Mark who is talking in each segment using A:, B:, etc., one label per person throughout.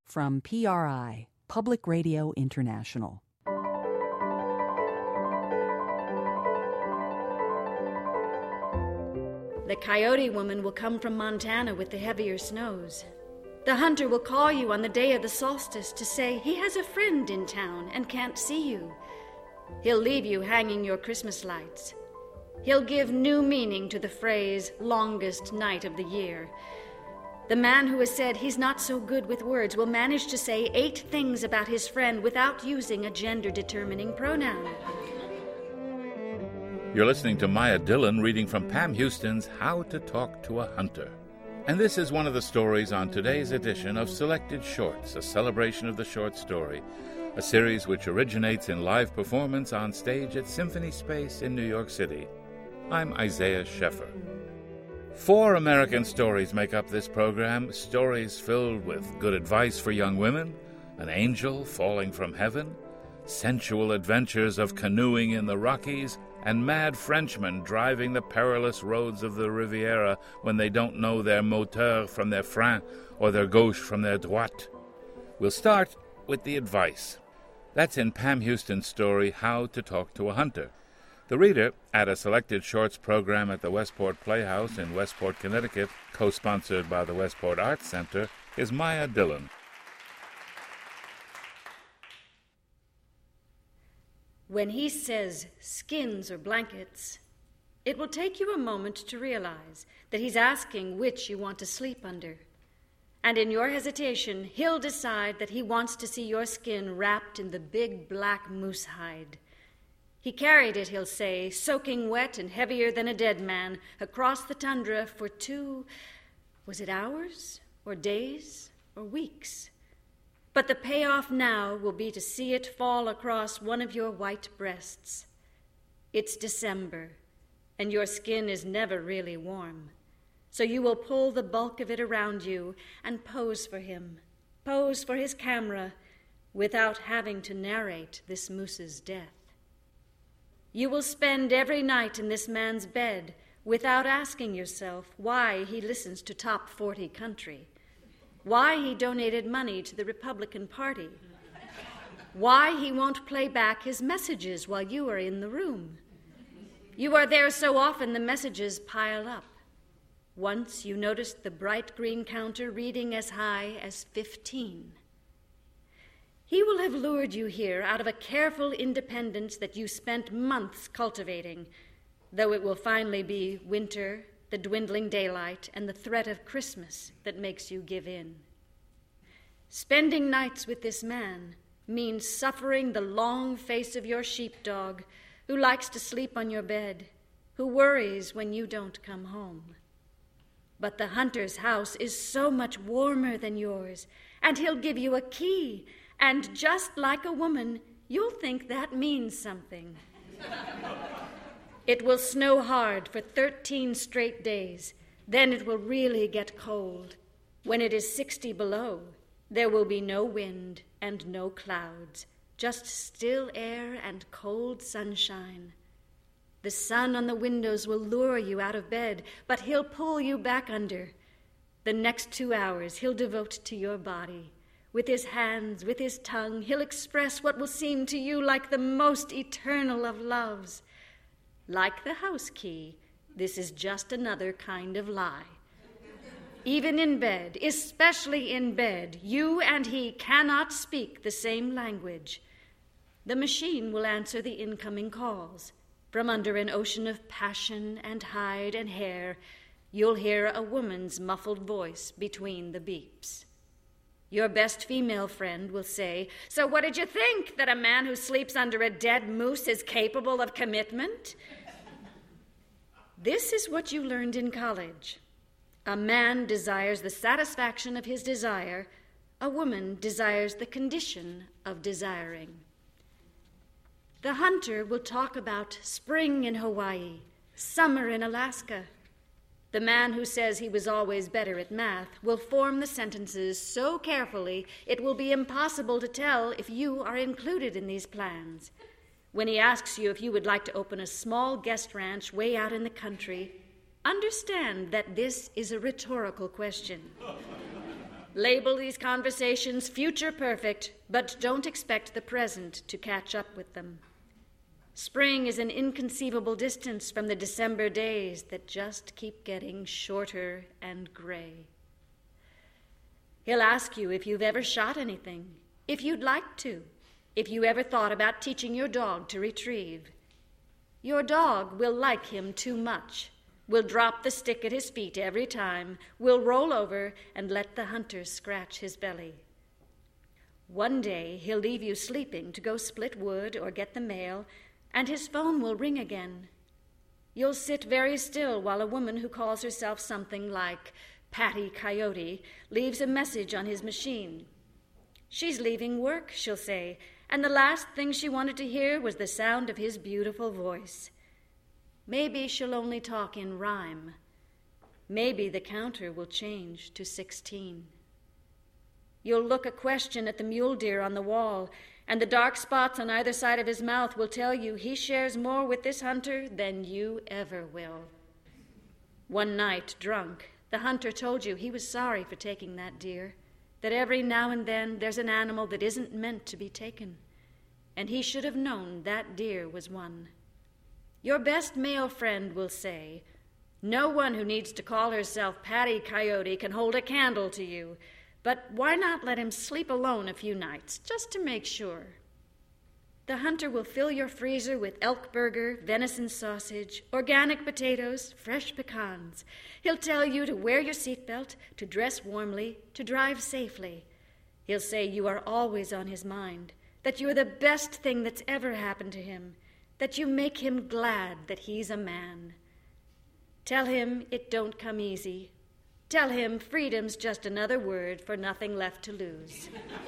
A: from PRI, Public Radio International.
B: The Coyote Woman will come from Montana with the heavier snows. The hunter will call you on the day of the solstice to say he has a friend in town and can't see you. He'll leave you hanging your Christmas lights. He'll give new meaning to the phrase, longest night of the year. The man who has said he's not so good with words will manage to say 8 things about his friend without using a gender-determining pronoun.
C: You're listening to Maya Dillon reading from Pam Houston's How to Talk to a Hunter. And this is one of the stories on today's edition of Selected Shorts, a celebration of the short story, a series which originates in live performance on stage at Symphony Space in New York City. I'm Isaiah Scheffer. 4 American stories make up this program, stories filled with good advice for young women, an angel falling from heaven, sensual adventures of canoeing in the Rockies, and mad Frenchmen driving the perilous roads of the Riviera when they don't know their moteur from their frein or their gauche from their droite. We'll start with the advice. That's in Pam Houston's story, How to Talk to a Hunter. The reader, at a Selected Shorts program at the Westport Playhouse in Westport, Connecticut, co-sponsored by the Westport Arts Center, is Maya Dillon.
B: When he says skins or blankets, it will take you a moment to realize that he's asking which you want to sleep under. And in your hesitation, he'll decide that he wants to see your skin wrapped in the big black moose hide. He carried it, he'll say, soaking wet and heavier than a dead man, across the tundra for 2, was it hours, or days, or weeks? But the payoff now will be to see it fall across one of your white breasts. It's December, and your skin is never really warm. So you will pull the bulk of it around you and pose for him, pose for his camera, without having to narrate this moose's death. You will spend every night in this man's bed without asking yourself why he listens to Top 40 country, why he donated money to the Republican Party, why he won't play back his messages while you are in the room. You are there so often the messages pile up. Once you noticed the bright green counter reading as high as 15. He will have lured you here out of a careful independence that you spent months cultivating, though it will finally be winter, the dwindling daylight, and the threat of Christmas that makes you give in. Spending nights with this man means suffering the long face of your sheepdog, who likes to sleep on your bed, who worries when you don't come home. But the hunter's house is so much warmer than yours, and he'll give you a key, and just like a woman, you'll think that means something. It will snow hard for 13 straight days. Then it will really get cold. When it is 60 below, there will be no wind and no clouds, just still air and cold sunshine. The sun on the windows will lure you out of bed, but he'll pull you back under. The next 2 hours he'll devote to your body. With his hands, with his tongue, he'll express what will seem to you like the most eternal of loves. Like the house key, this is just another kind of lie. Even in bed, especially in bed, you and he cannot speak the same language. The machine will answer the incoming calls. From under an ocean of passion and hide and hair, you'll hear a woman's muffled voice between the beeps. Your best female friend will say, "So what did you think, that a man who sleeps under a dead moose is capable of commitment?" This is what you learned in college. A man desires the satisfaction of his desire. A woman desires the condition of desiring. The hunter will talk about spring in Hawaii, summer in Alaska. The man who says he was always better at math will form the sentences so carefully it will be impossible to tell if you are included in these plans. When he asks you if you would like to open a small guest ranch way out in the country, understand that this is a rhetorical question. Label these conversations future perfect, but don't expect the present to catch up with them. Spring is an inconceivable distance from the December days that just keep getting shorter and gray. He'll ask you if you've ever shot anything, if you'd like to, if you ever thought about teaching your dog to retrieve. Your dog will like him too much, will drop the stick at his feet every time, will roll over and let the hunter scratch his belly. One day he'll leave you sleeping to go split wood or get the mail, and his phone will ring again. You'll sit very still while a woman who calls herself something like Patty Coyote leaves a message on his machine. She's leaving work, she'll say, and the last thing she wanted to hear was the sound of his beautiful voice. Maybe she'll only talk in rhyme. Maybe the counter will change to 16. You'll look a question at the mule deer on the wall, and the dark spots on either side of his mouth will tell you he shares more with this hunter than you ever will. One night, drunk, the hunter told you he was sorry for taking that deer, that every now and then there's an animal that isn't meant to be taken, and he should have known that deer was one. Your best male friend will say, no one who needs to call herself Patty Coyote can hold a candle to you, but why not let him sleep alone a few nights, just to make sure? The hunter will fill your freezer with elk burger, venison sausage, organic potatoes, fresh pecans. He'll tell you to wear your seatbelt, to dress warmly, to drive safely. He'll say you are always on his mind, that you're the best thing that's ever happened to him, that you make him glad that he's a man. Tell him it don't come easy. Tell him freedom's just another word for nothing left to lose.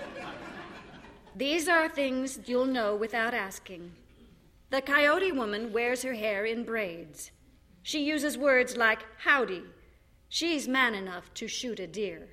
B: These are things you'll know without asking. The Coyote woman wears her hair in braids. She uses words like howdy. She's man enough to shoot a deer.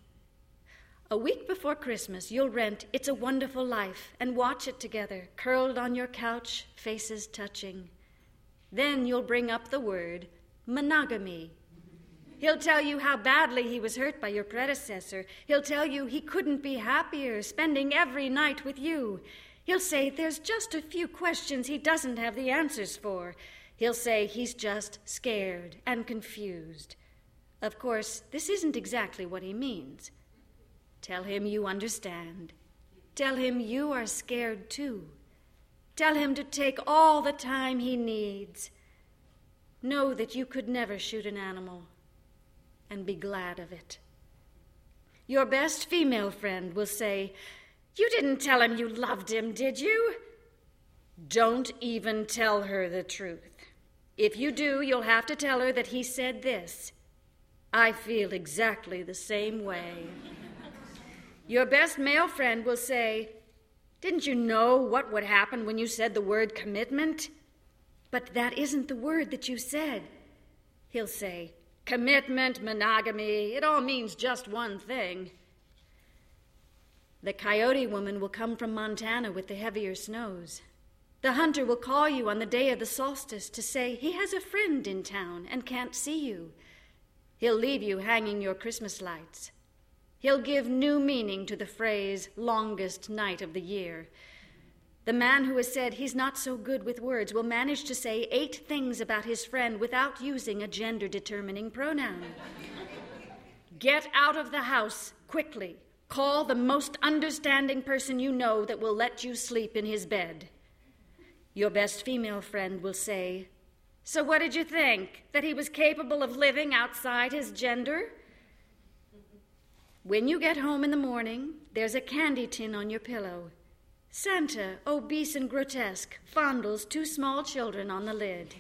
B: A week before Christmas, you'll rent It's a Wonderful Life and watch it together, curled on your couch, faces touching. Then you'll bring up the word monogamy. He'll tell you how badly he was hurt by your predecessor. He'll tell you he couldn't be happier spending every night with you. He'll say there's just a few questions he doesn't have the answers for. He'll say he's just scared and confused. Of course, this isn't exactly what he means. Tell him you understand. Tell him you are scared too. Tell him to take all the time he needs. Know that you could never shoot an animal, and be glad of it. Your best female friend will say, you didn't tell him you loved him, did you? Don't even tell her the truth. If you do, you'll have to tell her that he said this. I feel exactly the same way. Your best male friend will say, didn't you know what would happen when you said the word commitment? But that isn't the word that you said. He'll say, commitment, monogamy, it all means just one thing. The Coyote woman will come from Montana with the heavier snows. The hunter will call you on the day of the solstice to say he has a friend in town and can't see you. He'll leave you hanging your Christmas lights. He'll give new meaning to the phrase, longest night of the year. The man who has said he's not so good with words will manage to say 8 things about his friend without using a gender-determining pronoun. Get out of the house quickly. Call the most understanding person you know that will let you sleep in his bed. Your best female friend will say, so what did you think? That he was capable of living outside his gender? When you get home in the morning, there's a candy tin on your pillow. Santa, obese and grotesque, fondles 2 small children on the lid.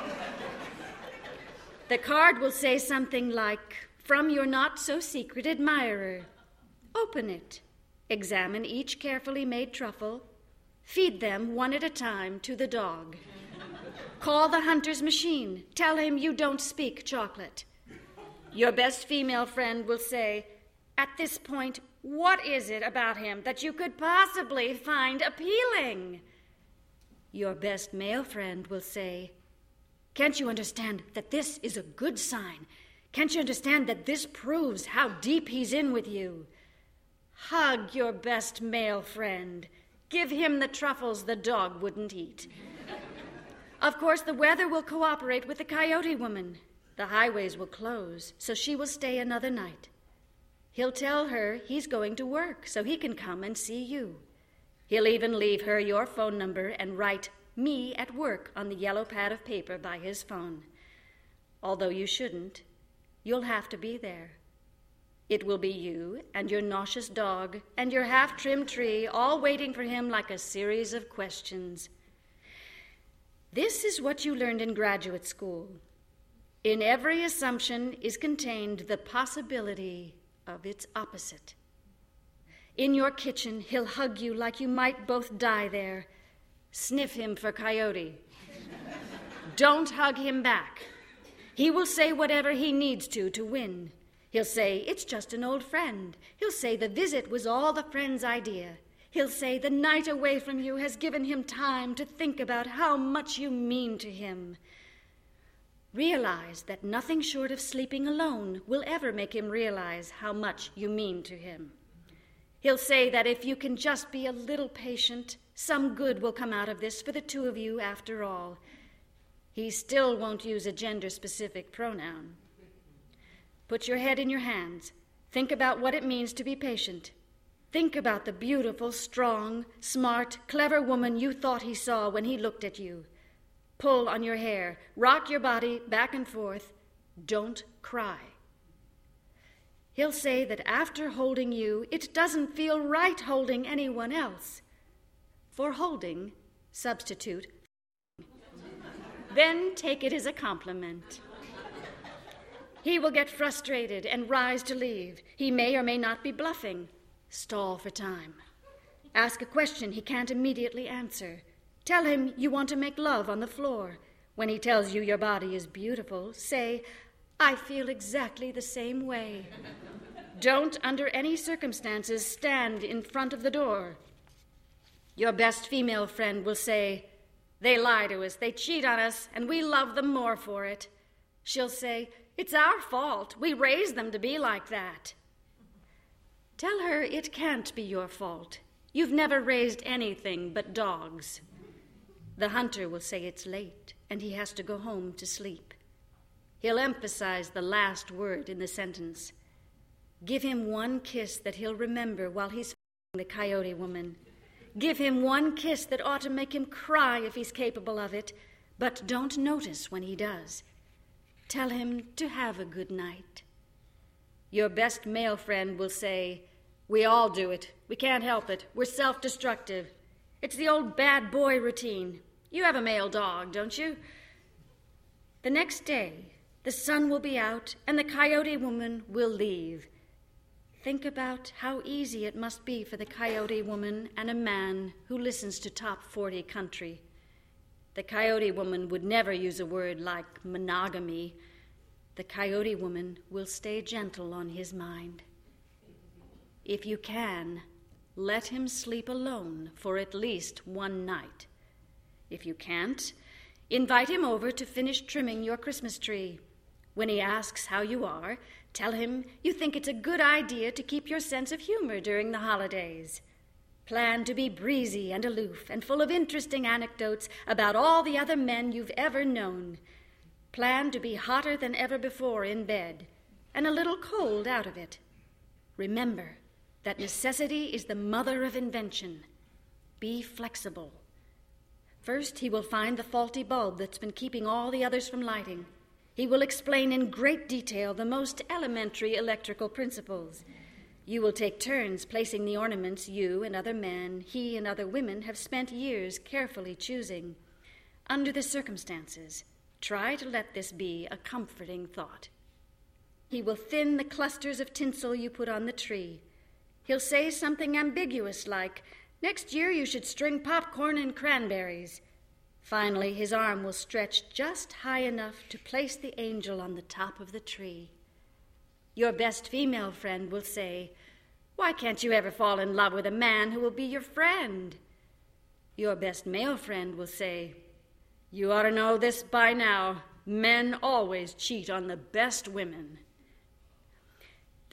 B: The card will say something like, from your not-so-secret admirer. Open it. Examine each carefully made truffle. Feed them one at a time to the dog. Call the hunter's machine. Tell him you don't speak chocolate. Your best female friend will say, at this point, what is it about him that you could possibly find appealing? Your best male friend will say, can't you understand that this is a good sign? Can't you understand that this proves how deep he's in with you? Hug your best male friend. Give him the truffles the dog wouldn't eat. Of course, the weather will cooperate with the Coyote Woman. The highways will close, so she will stay another night. He'll tell her he's going to work so he can come and see you. He'll even leave her your phone number and write "Me at work" on the yellow pad of paper by his phone. Although you shouldn't, you'll have to be there. It will be you and your nauseous dog and your half-trimmed tree all waiting for him like a series of questions. This is what you learned in graduate school. In every assumption is contained the possibility of its opposite. In your kitchen, he'll hug you like you might both die there. Sniff him for Coyote. Don't hug him back. He will say whatever he needs to win. He'll say it's just an old friend. He'll say the visit was all the friend's idea. He'll say the night away from you has given him time to think about how much you mean to him. Realize that nothing short of sleeping alone will ever make him realize how much you mean to him. He'll say that if you can just be a little patient, some good will come out of this for the two of you after all. He still won't use a gender-specific pronoun. Put your head in your hands. Think about what it means to be patient. Think about the beautiful, strong, smart, clever woman you thought he saw when he looked at you. Pull on your hair. Rock your body back and forth. Don't cry. He'll say that after holding you, it doesn't feel right holding anyone else. For holding, substitute. Then take it as a compliment. He will get frustrated and rise to leave. He may or may not be bluffing. Stall for time. Ask a question he can't immediately answer. Tell him you want to make love on the floor. When he tells you your body is beautiful, say, "I feel exactly the same way." Don't, under any circumstances, stand in front of the door. Your best female friend will say, "They lie to us, they cheat on us, and we love them more for it." She'll say, "It's our fault. We raised them to be like that." Tell her it can't be your fault. You've never raised anything but dogs. The hunter will say it's late, and he has to go home to sleep. He'll emphasize the last word in the sentence. Give him one kiss that he'll remember while he's f***ing the Coyote Woman. Give him one kiss that ought to make him cry if he's capable of it, but don't notice when he does. Tell him to have a good night. Your best male friend will say, "We all do it. We can't help it. We're self-destructive. It's the old bad boy routine. You have a male dog, don't you?" The next day, the sun will be out and the Coyote Woman will leave. Think about how easy it must be for the Coyote Woman and a man who listens to Top 40 country. The Coyote Woman would never use a word like monogamy. The Coyote Woman will stay gentle on his mind. If you can, let him sleep alone for at least one night. If you can't, invite him over to finish trimming your Christmas tree. When he asks how you are, tell him you think it's a good idea to keep your sense of humor during the holidays. Plan to be breezy and aloof and full of interesting anecdotes about all the other men you've ever known. Plan to be hotter than ever before in bed and a little cold out of it. Remember that necessity is the mother of invention. Be flexible. First, he will find the faulty bulb that's been keeping all the others from lighting. He will explain in great detail the most elementary electrical principles. You will take turns placing the ornaments you and other men, he and other women have spent years carefully choosing. Under the circumstances, try to let this be a comforting thought. He will thin the clusters of tinsel you put on the tree. He'll say something ambiguous like, "Next year you should string popcorn and cranberries." Finally, his arm will stretch just high enough to place the angel on the top of the tree. Your best female friend will say, "Why can't you ever fall in love with a man who will be your friend?" Your best male friend will say, "You ought to know this by now. Men always cheat on the best women."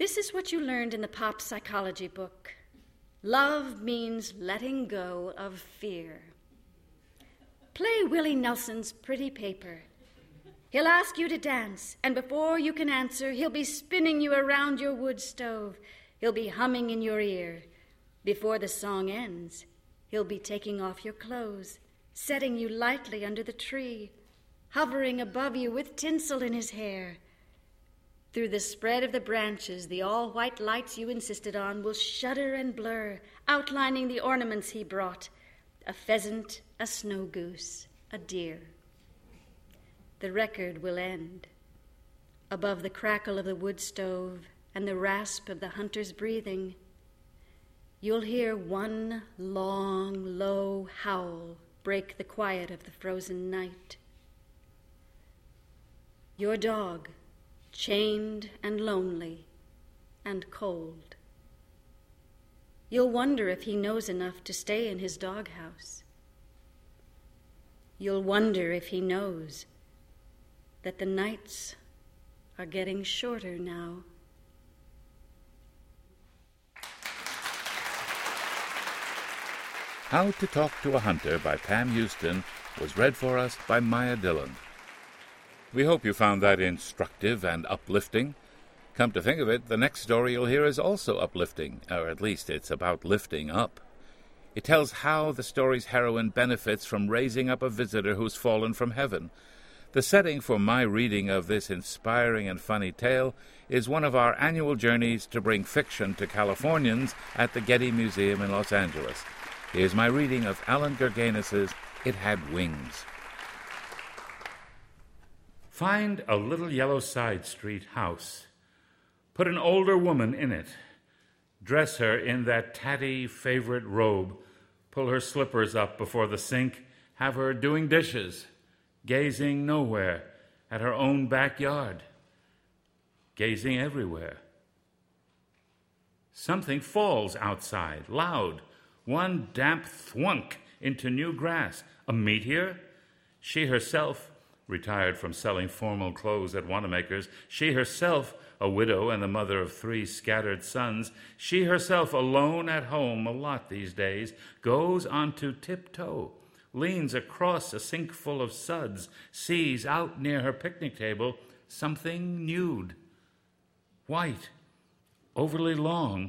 B: This is what you learned in the pop psychology book. Love means letting go of fear. Play Willie Nelson's Pretty Paper. He'll ask you to dance, and before you can answer, he'll be spinning you around your wood stove. He'll be humming in your ear. Before the song ends, he'll be taking off your clothes, setting you lightly under the tree, hovering above you with tinsel in his hair. Through the spread of the branches, the all-white lights you insisted on will shudder and blur, outlining the ornaments he brought: a pheasant, a snow goose, a deer. The record will end. Above the crackle of the wood stove and the rasp of the hunter's breathing, you'll hear one long, low howl break the quiet of the frozen night. Your dog, chained and lonely and cold. You'll wonder if he knows enough to stay in his doghouse. You'll wonder if he knows that the nights are getting shorter now.
C: How to Talk to a Hunter by Pam Houston was read for us by Maya Dillon. We hope you found that instructive and uplifting. Come to think of it, the next story you'll hear is also uplifting, or at least it's about lifting up. It tells how the story's heroine benefits from raising up a visitor who's fallen from heaven. The setting for my reading of this inspiring and funny tale is one of our annual journeys to bring fiction to Californians at the Getty Museum in Los Angeles. Here's my reading of Alan Gurganus's It Had Wings.
D: Find a little yellow side street house. Put an older woman in it. Dress her in that tatty favorite robe. Pull her slippers up before the sink. Have her doing dishes, gazing nowhere at her own backyard, gazing everywhere. Something falls outside, loud. One damp thwunk into new grass. A meteor? She herself, retired from selling formal clothes at Wanamaker's, she herself, a widow and the mother of 3 scattered sons, she herself alone at home a lot these days, goes onto tiptoe, leans across a sink full of suds, sees out near her picnic table something nude, white, overly long.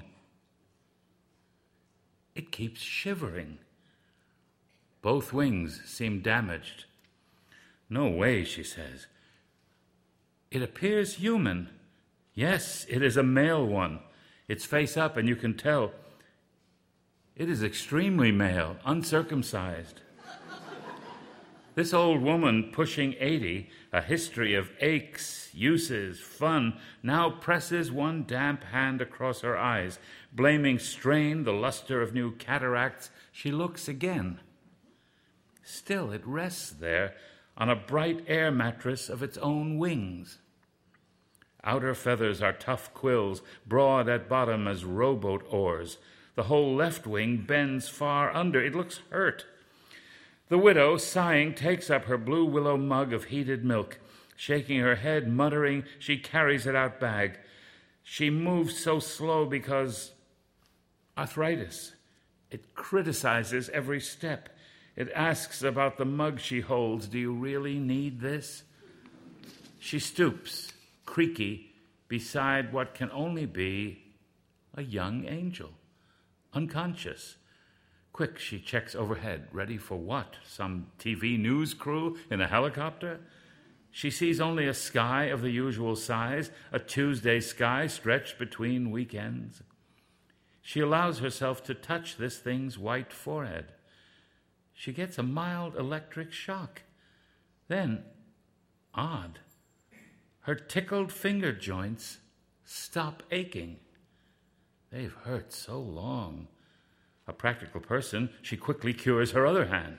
D: It keeps shivering. Both wings seem damaged. No way, she says. It appears human. Yes, it is a male one. Its face up, and you can tell. It is extremely male, uncircumcised. This old woman, pushing 80, a history of aches, uses, fun, now presses one damp hand across her eyes. Blaming strain, the luster of new cataracts, she looks again. Still, it rests there on a bright air mattress of its own wings. Outer feathers are tough quills, broad at bottom as rowboat oars. The whole left wing bends far under. It looks hurt. The widow, sighing, takes up her blue willow mug of heated milk. Shaking her head, muttering, she carries it out bag. She moves so slow because arthritis. It criticizes every step. It asks about the mug she holds. Do you really need this? She stoops, creaky, beside what can only be a young angel, unconscious. Quick, she checks overhead. Ready for what? Some TV news crew in a helicopter? She sees only a sky of the usual size, a Tuesday sky stretched between weekends. She allows herself to touch this thing's white forehead. She gets a mild electric shock. Then, odd, her tickled finger joints stop aching. They've hurt so long. A practical person, she quickly cures her other hand.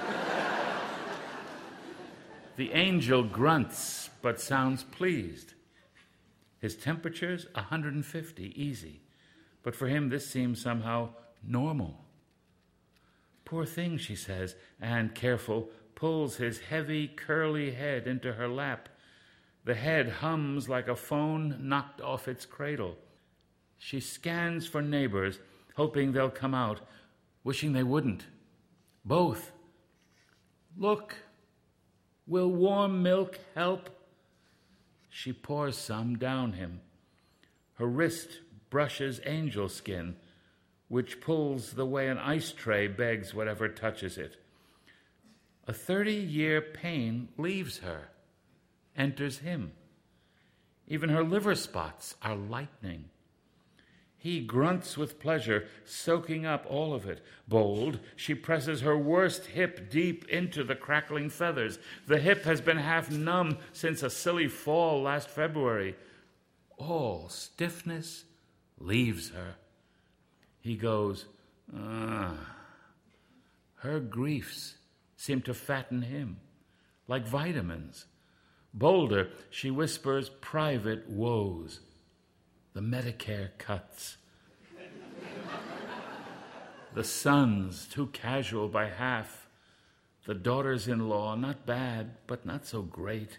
D: The angel grunts, but sounds pleased. His temperature's 150, easy. But for him, this seems somehow normal. Poor thing, she says, and, careful, pulls his heavy, curly head into her lap. The head hums like a phone knocked off its cradle. She scans for neighbors, hoping they'll come out, wishing they wouldn't. Both. Look, will warm milk help? She pours some down him. Her wrist brushes angel skin, which pulls the way an ice tray begs whatever touches it. A 30-year pain leaves her, enters him. Even her liver spots are lightening. He grunts with pleasure, soaking up all of it. Bold, she presses her worst hip deep into the crackling feathers. The hip has been half numb since a silly fall last February. All stiffness leaves her. He goes, Her griefs seem to fatten him, like vitamins. Bolder, she whispers private woes. The Medicare cuts. The sons, too casual by half. The daughters-in-law, not bad, but not so great.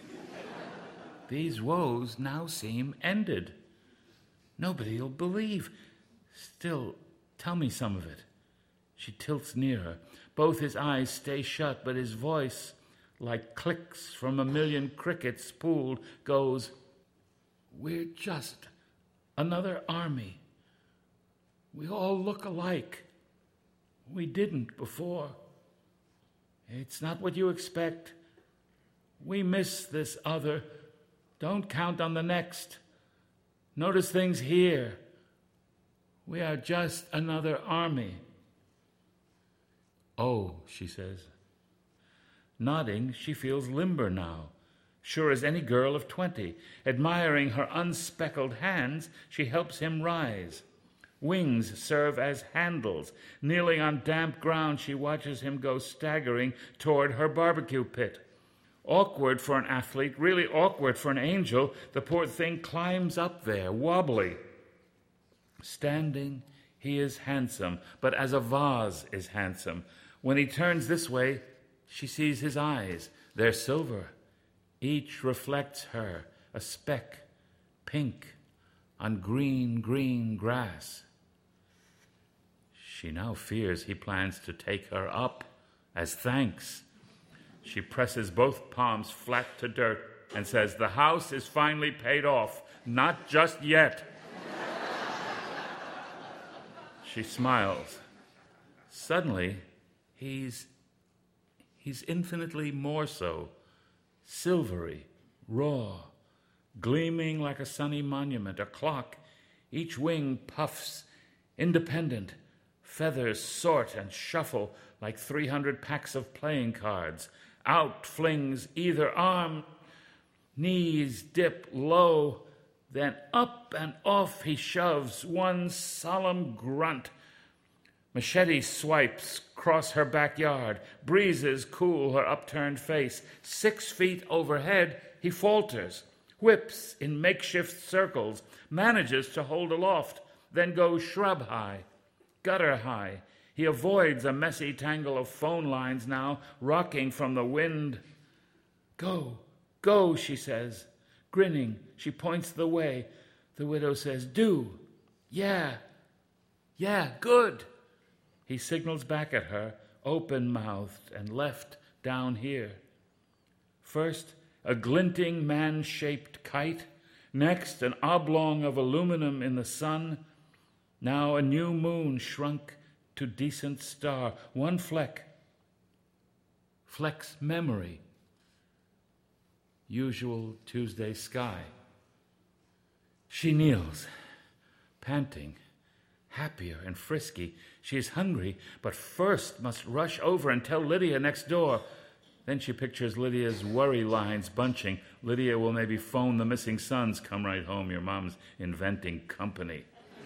D: These woes now seem ended. Nobody'll believe. Still, tell me some of it. She tilts nearer. Both his eyes stay shut, but his voice, like clicks from a million crickets spooled, goes, We're just another army. We all look alike. We didn't before. It's not what you expect. We miss this other. Don't count on the next. Notice things here. We are just another army. Oh, she says. Nodding, she feels limber now, sure as any girl of 20. Admiring her unspeckled hands, she helps him rise. Wings serve as handles. Kneeling on damp ground, she watches him go staggering toward her barbecue pit. Awkward for an athlete, really awkward for an angel, the poor thing climbs up there, wobbly. Standing, he is handsome, but as a vase is handsome. When he turns this way, she sees his eyes. They're silver. Each reflects her, a speck, pink, on green, green grass. She now fears he plans to take her up as thanks. She presses both palms flat to dirt and says, The house is finally paid off. Not just yet. She smiles. Suddenly, he's infinitely more so. Silvery, raw, gleaming like a sunny monument, a clock. Each wing puffs, independent. Feathers sort and shuffle like 300 packs of playing cards. Out flings either arm, knees dip low, then up and off he shoves, one solemn grunt. Machete swipes cross her backyard. Breezes cool her upturned face. 6 feet overhead, he falters, whips in makeshift circles, manages to hold aloft, then goes shrub high, gutter high. He avoids a messy tangle of phone lines now, rocking from the wind. Go, go, she says. Grinning, she points the way. The widow says, Do. Yeah, good. He signals back at her, open-mouthed and left down here. First, a glinting man-shaped kite. Next, an oblong of aluminum in the sun. Now a new moon shrunk to decent star. One fleck. Fleck's memory. Usual Tuesday sky. She kneels, panting, happier and frisky. She is hungry, but first must rush over and tell Lydia next door. Then she pictures Lydia's worry lines bunching. Lydia will maybe phone the missing sons. Come right home, your mom's inventing company.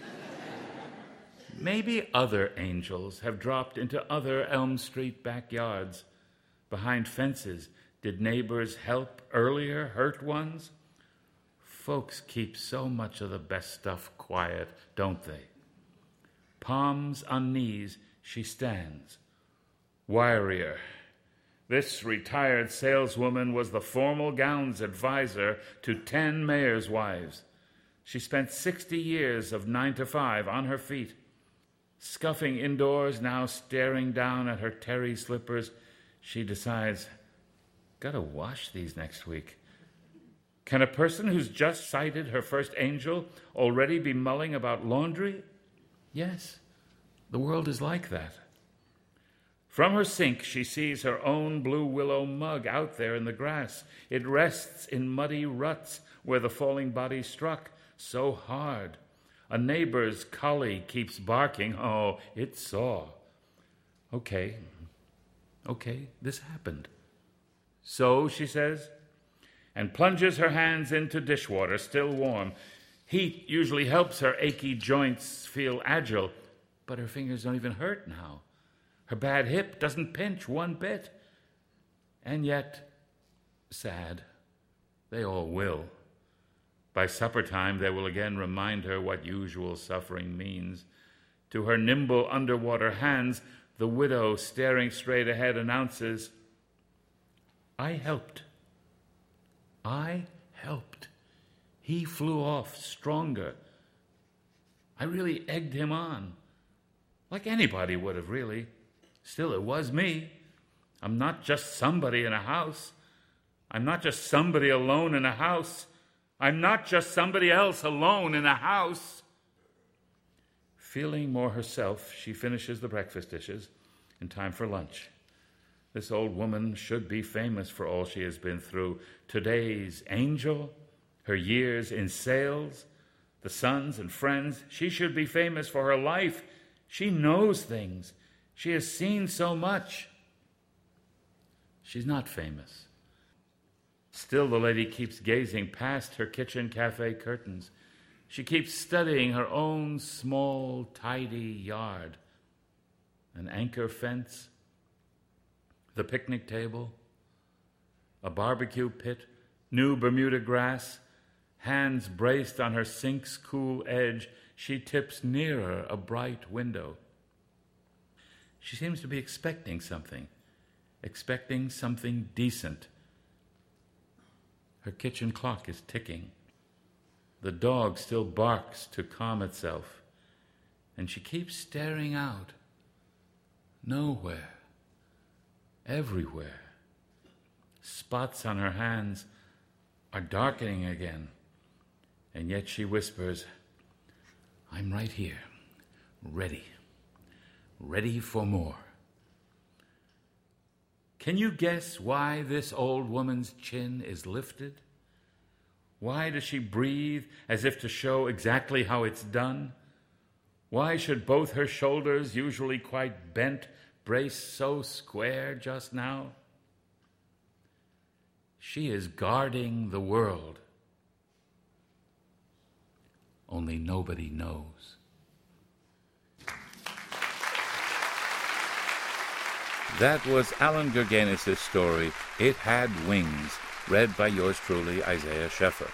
D: Maybe other angels have dropped into other Elm Street backyards. Behind fences, did neighbors help earlier hurt ones? Folks keep so much of the best stuff quiet, don't they? Palms on knees, she stands. Wirier. This retired saleswoman was the formal gowns advisor to 10 mayor's wives. She spent 60 years of 9 to 5 on her feet, scuffing indoors, now staring down at her terry slippers. She decides, gotta wash these next week. Can a person who's just sighted her first angel already be mulling about laundry? Yes, the world is like that. From her sink, she sees her own blue willow mug out there in the grass. It rests in muddy ruts where the falling body struck so hard. A neighbor's collie keeps barking. Oh, it saw. Okay, this happened. So, she says, and plunges her hands into dishwater, still warm. Heat usually helps her achy joints feel agile, but her fingers don't even hurt now. Her bad hip doesn't pinch one bit. And yet, sad, they all will. By supper time, they will again remind her what usual suffering means. To her nimble underwater hands, the widow, staring straight ahead, announces, I helped. He flew off stronger. I really egged him on. Like anybody would have, really. Still, it was me. I'm not just somebody in a house. I'm not just somebody alone in a house. I'm not just somebody else alone in a house. Feeling more herself, she finishes the breakfast dishes in time for lunch. This old woman should be famous for all she has been through. Today's angel, her years in sales, the sons and friends. She should be famous for her life. She knows things. She has seen so much. She's not famous. Still, the lady keeps gazing past her kitchen cafe curtains. She keeps studying her own small, tidy yard. An anchor fence, the picnic table, a barbecue pit, new Bermuda grass. Hands braced on her sink's cool edge, she tips nearer a bright window. She seems to be expecting something decent. Her kitchen clock is ticking. The dog still barks to calm itself, and she keeps staring out. Nowhere. Everywhere. Spots on her hands are darkening again, and yet she whispers, I'm right here, ready for more. Can you guess why this old woman's chin is lifted? Why does she breathe as if to show exactly how it's done? Why should both her shoulders, usually quite bent, brace so square just now? She is guarding the world. Only nobody knows.
C: That was Alan Gurganus' story, It Had Wings, read by yours truly, Isaiah Scheffer.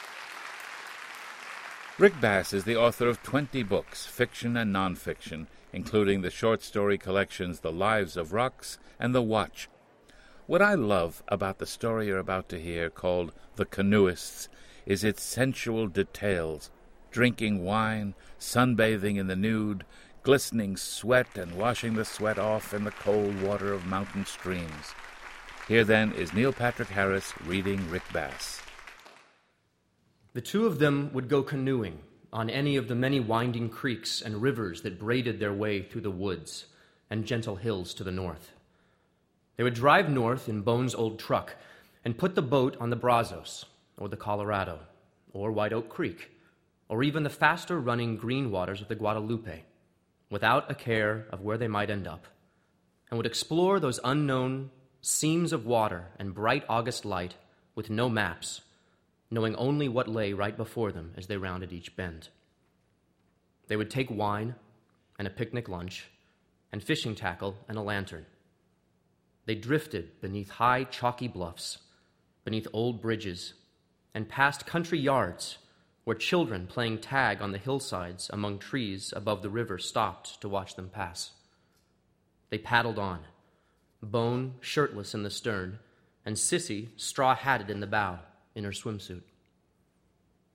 C: Rick Bass is the author of 20 books, fiction and nonfiction, including the short story collections The Lives of Rocks and The Watch. What I love about the story you're about to hear, called The Canoeists, is its sensual details: drinking wine, sunbathing in the nude, glistening sweat and washing the sweat off in the cold water of mountain streams. Here, then, is Neil Patrick Harris reading Rick Bass.
E: The two of them would go canoeing on any of the many winding creeks and rivers that braided their way through the woods and gentle hills to the north. They would drive north in Bones' old truck and put the boat on the Brazos, or the Colorado, or White Oak Creek, or even the faster-running green waters of the Guadalupe, without a care of where they might end up, and would explore those unknown seams of water and bright August light with no maps, knowing only what lay right before them as they rounded each bend. They would take wine and a picnic lunch and fishing tackle and a lantern. They drifted beneath high, chalky bluffs, beneath old bridges, and past country yards where children playing tag on the hillsides among trees above the river stopped to watch them pass. They paddled on, Bone shirtless in the stern, and Sissy straw-hatted in the bow in her swimsuit.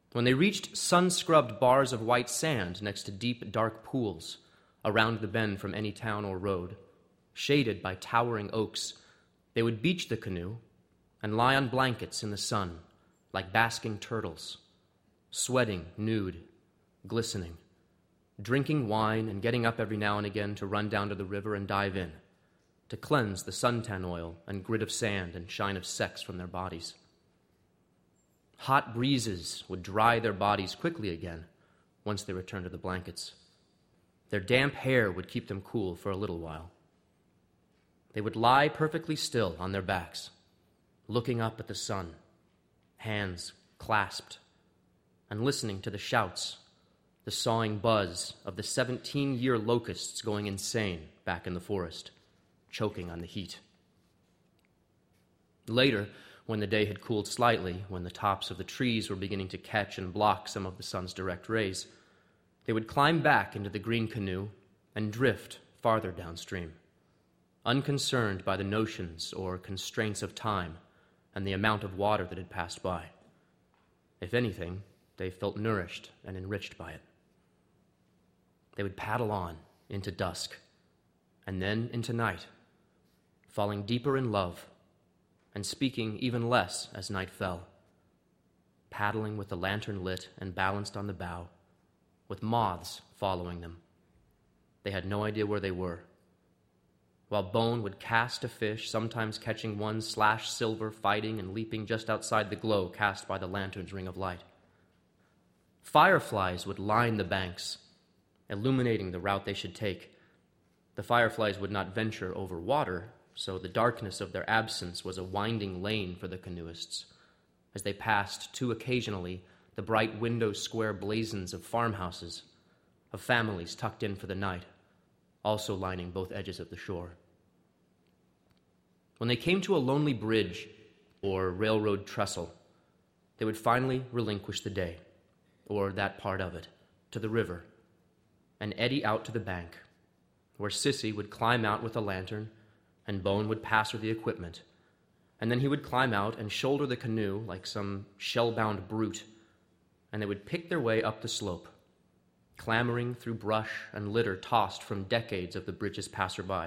E: When they reached sun-scrubbed bars of white sand next to deep, dark pools around the bend from any town or road, shaded by towering oaks, they would beach the canoe and lie on blankets in the sun like basking turtles, sweating, nude, glistening, drinking wine and getting up every now and again to run down to the river and dive in, to cleanse the suntan oil and grit of sand and shine of sex from their bodies. Hot breezes would dry their bodies quickly again once they returned to the blankets. Their damp hair would keep them cool for a little while. They would lie perfectly still on their backs, looking up at the sun, hands clasped, and listening to the shouts, the sawing buzz of the 17-year locusts going insane back in the forest, choking on the heat. Later, when the day had cooled slightly, when the tops of the trees were beginning to catch and block some of the sun's direct rays, they would climb back into the green canoe and drift farther downstream, unconcerned by the notions or constraints of time and the amount of water that had passed by. If anything, they felt nourished and enriched by it. They would paddle on into dusk, and then into night, falling deeper in love and speaking even less as night fell, paddling with the lantern lit and balanced on the bow, with moths following them. They had no idea where they were, while Bone would cast a fish, sometimes catching one silver, fighting and leaping just outside the glow cast by the lantern's ring of light. Fireflies would line the banks, illuminating the route they should take. The fireflies would not venture over water, so the darkness of their absence was a winding lane for the canoeists, as they passed too occasionally the bright window-square blazons of farmhouses, of families tucked in for the night, also lining both edges of the shore. When they came to a lonely bridge or railroad trestle, they would finally relinquish the day, or that part of it, to the river, and eddy out to the bank, where Sissy would climb out with a lantern and Bone would pass her the equipment, and then he would climb out and shoulder the canoe like some shell-bound brute, and they would pick their way up the slope, clambering through brush and litter tossed from decades of the bridge's passerby,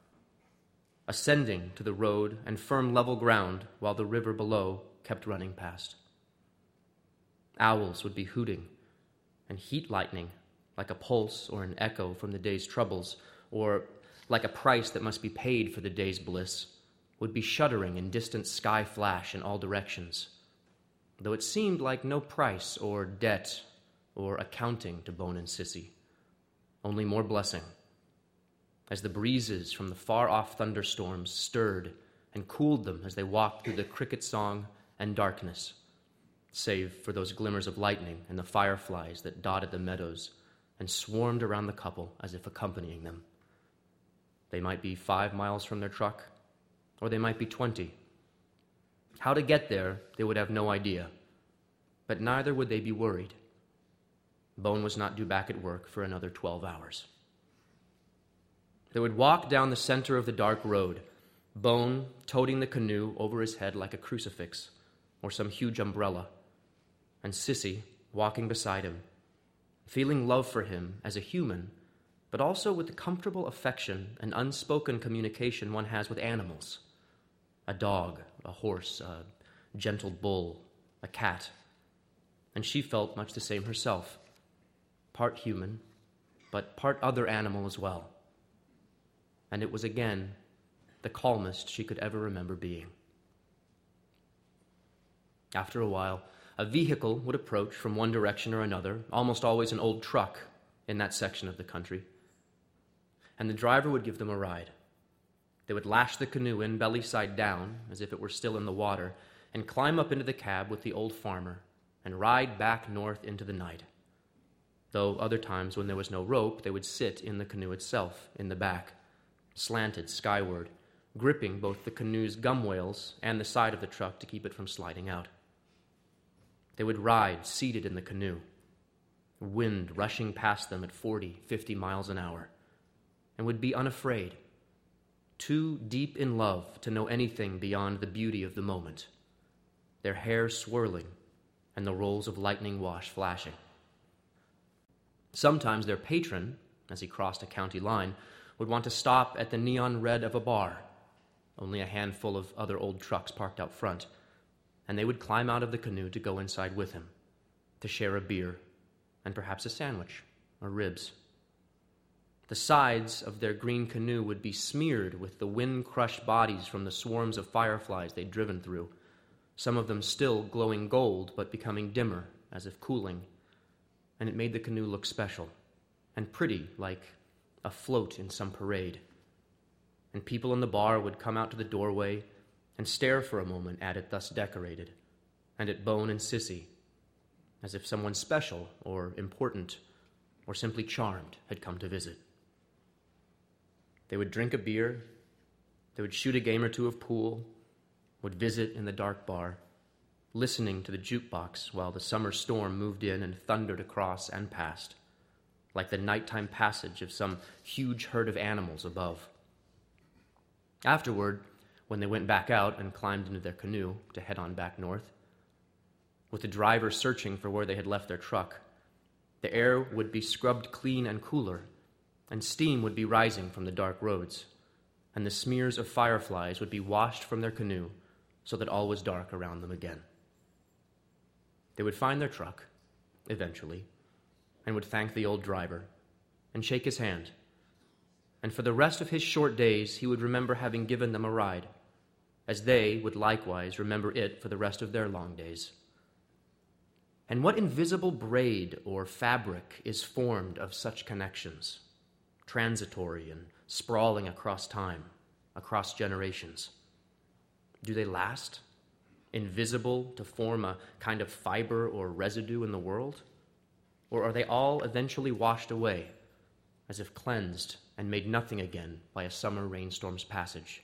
E: ascending to the road and firm level ground while the river below kept running past. Owls would be hooting, and heat lightning, like a pulse or an echo from the day's troubles, or like a price that must be paid for the day's bliss, would be shuddering in distant sky flash in all directions, though it seemed like no price or debt or accounting to Bone and Sissy, only more blessing, as the breezes from the far-off thunderstorms stirred and cooled them as they walked through the cricket song and darkness, save for those glimmers of lightning and the fireflies that dotted the meadows and swarmed around the couple as if accompanying them. They might be 5 miles from their truck, or they might be 20. How to get there, they would have no idea, but neither would they be worried. Bone was not due back at work for another 12 hours. They would walk down the center of the dark road, Bone toting the canoe over his head like a crucifix or some huge umbrella, and Sissy walking beside him, feeling love for him as a human, but also with the comfortable affection and unspoken communication one has with animals. A dog, a horse, a gentle bull, a cat. And she felt much the same herself, part human, but part other animal as well. And it was again the calmest she could ever remember being. After a while, a vehicle would approach from one direction or another, almost always an old truck in that section of the country, and the driver would give them a ride. They would lash the canoe in belly side down, as if it were still in the water, and climb up into the cab with the old farmer and ride back north into the night. Though other times when there was no rope, they would sit in the canoe itself, in the back, slanted skyward, gripping both the canoe's gunwales and the side of the truck to keep it from sliding out. They would ride seated in the canoe, wind rushing past them at 40, 50 miles an hour, and would be unafraid, too deep in love to know anything beyond the beauty of the moment, their hair swirling and the rolls of lightning wash flashing. Sometimes their patron, as he crossed a county line, would want to stop at the neon red of a bar, only a handful of other old trucks parked out front, and they would climb out of the canoe to go inside with him, to share a beer and perhaps a sandwich or ribs. The sides of their green canoe would be smeared with the wind-crushed bodies from the swarms of fireflies they'd driven through, some of them still glowing gold but becoming dimmer as if cooling, and it made the canoe look special and pretty, like a float in some parade. And people in the bar would come out to the doorway and stare for a moment at it thus decorated, and at Bone and Sissy, as if someone special or important or simply charmed had come to visit. They would drink a beer, they would shoot a game or two of pool, would visit in the dark bar, listening to the jukebox while the summer storm moved in and thundered across and past, like the nighttime passage of some huge herd of animals above. Afterward, when they went back out and climbed into their canoe to head on back north, with the driver searching for where they had left their truck, the air would be scrubbed clean and cooler, and steam would be rising from the dark roads, and the smears of fireflies would be washed from their canoe so that all was dark around them again. They would find their truck, eventually, and would thank the old driver and shake his hand, and for the rest of his short days he would remember having given them a ride, as they would likewise remember it for the rest of their long days. And what invisible braid or fabric is formed of such connections, transitory and sprawling across time, across generations? Do they last, invisible to form a kind of fiber or residue in the world? Or are they all eventually washed away, as if cleansed and made nothing again by a summer rainstorm's passage?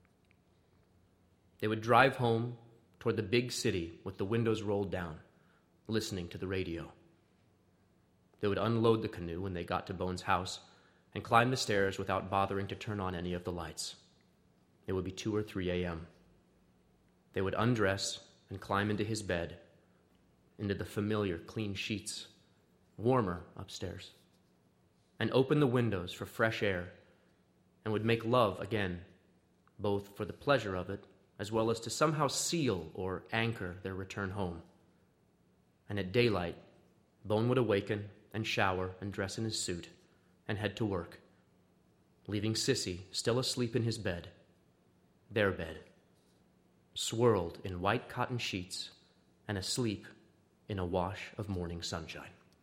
E: They would drive home toward the big city with the windows rolled down, listening to the radio. They would unload the canoe when they got to Bone's house and climb the stairs without bothering to turn on any of the lights. It would be 2 or 3 a.m. They would undress and climb into his bed, into the familiar clean sheets, warmer upstairs, and open the windows for fresh air, and would make love again, both for the pleasure of it as well as to somehow seal or anchor their return home. And at daylight, Bone would awaken and shower and dress in his suit and head to work, leaving Sissy still asleep in his bed, their bed, swirled in white cotton sheets and asleep in a wash of morning sunshine.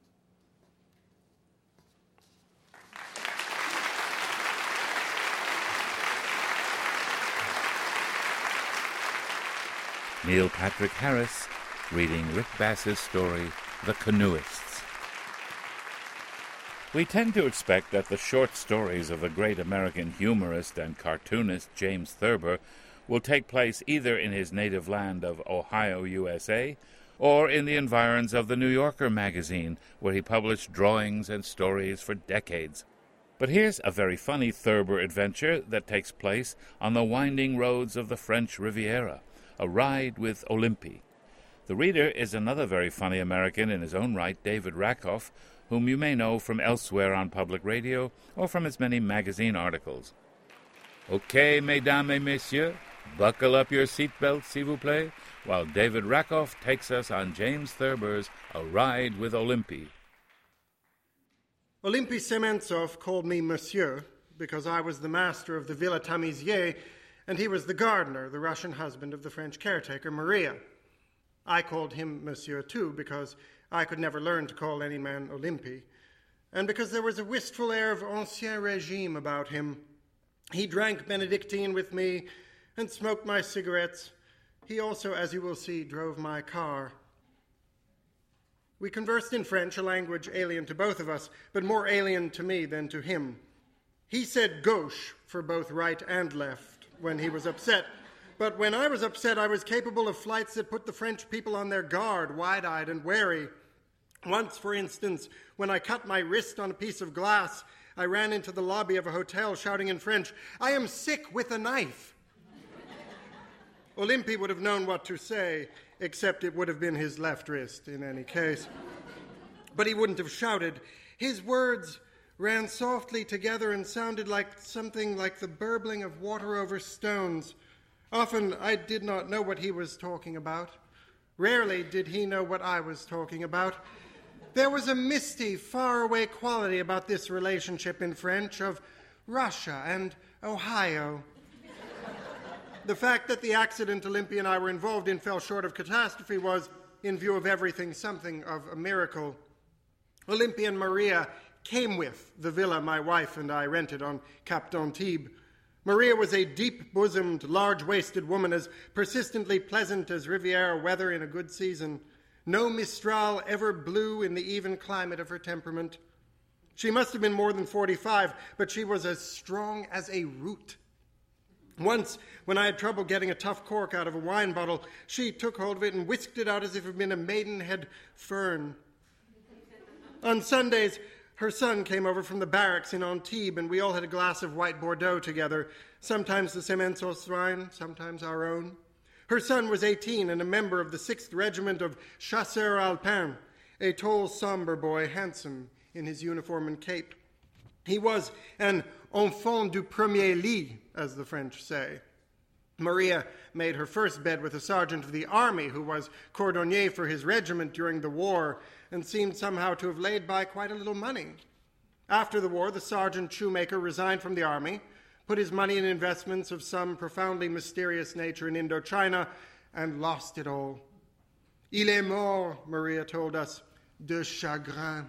C: Neil Patrick Harris reading Rick Bass's story, The Canoeists. We tend to expect that the short stories of the great American humorist and cartoonist James Thurber will take place either in his native land of Ohio, USA, or in the environs of the New Yorker magazine, where he published drawings and stories for decades. But here's a very funny Thurber adventure that takes place on the winding roads of the French Riviera, A Ride with Olympie. The reader is another very funny American in his own right, David Rakoff, whom you may know from elsewhere on public radio or from his many magazine articles. Okay, mesdames et messieurs, buckle up your seatbelts, s'il vous plaît, while David Rakoff takes us on James Thurber's A Ride with Olympie.
F: Olympie Sementsov called me Monsieur because I was the master of the Villa Tamisier, and he was the gardener, the Russian husband of the French caretaker, Maria. I called him Monsieur, too, because I could never learn to call any man Olympie, and because there was a wistful air of ancien régime about him. He drank Benedictine with me and smoked my cigarettes. He also, as you will see, drove my car. We conversed in French, a language alien to both of us, but more alien to me than to him. He said gauche for both right and left when he was upset, but when I was upset, I was capable of flights that put the French people on their guard, wide-eyed and wary. Once, for instance, when I cut my wrist on a piece of glass, I ran into the lobby of a hotel shouting in French, "I am sick with a knife." Olympie would have known what to say, except it would have been his left wrist in any case. But he wouldn't have shouted. His words ran softly together and sounded like something like the burbling of water over stones. Often I did not know what he was talking about. Rarely did he know what I was talking about. There was a misty, faraway quality about this relationship in French of Russia and Ohio. The fact that the accident Olympie and I were involved in fell short of catastrophe was, in view of everything, something of a miracle. Olympie and Maria came with the villa my wife and I rented on Cap d'Antibes. Maria was a deep-bosomed, large-waisted woman, as persistently pleasant as Riviera weather in a good season. No mistral ever blew in the even climate of her temperament. She must have been more than 45, but she was as strong as a root. Once, when I had trouble getting a tough cork out of a wine bottle, she took hold of it and whisked it out as if it had been a maidenhead fern. On Sundays, her son came over from the barracks in Antibes, and we all had a glass of white Bordeaux together, sometimes the Semensos wine, sometimes our own. Her son was 18 and a member of the 6th Regiment of Chasseurs Alpins, a tall, somber boy, handsome in his uniform and cape. He was an enfant du premier lit, as the French say. Maria made her first bed with a sergeant of the army who was cordonnier for his regiment during the war and seemed somehow to have laid by quite a little money. After the war, the sergeant shoemaker resigned from the army, put his money in investments of some profoundly mysterious nature in Indochina, and lost it all. Il est mort, Maria told us, de chagrin.